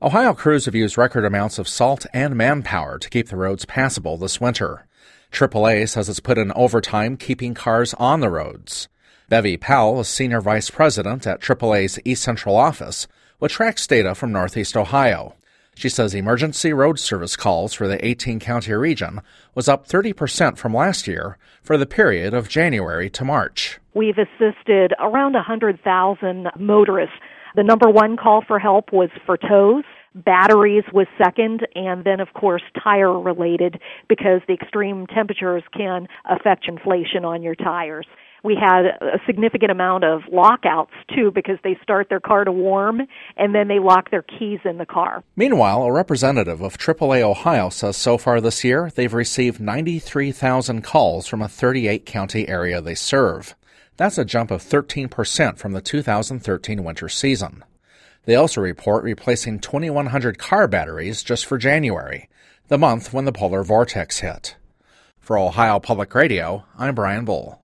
Ohio crews have used record amounts of salt and manpower to keep the roads passable this winter. AAA says it's put in overtime keeping cars on the roads. Bevy Powell is Senior Vice President at AAA's East Central office, which tracks data from Northeast Ohio. She says emergency road service calls for the 18-county region was up 30% from last year for the period of January to March. We've assisted around 100,000 motorists. The number one call for help was for tows. Batteries was second, and then, of course, tire-related, because the extreme temperatures can affect inflation on your tires. We had a significant amount of lockouts, too, because they start their car to warm, and then they lock their keys in the car. Meanwhile, a representative of AAA Ohio says so far this year they've received 93,000 calls from a 38-county area they serve. That's a jump of 13% from the 2013 winter season. They also report replacing 2,100 car batteries just for January, the month when the polar vortex hit. For Ohio Public Radio, I'm Brian Bull.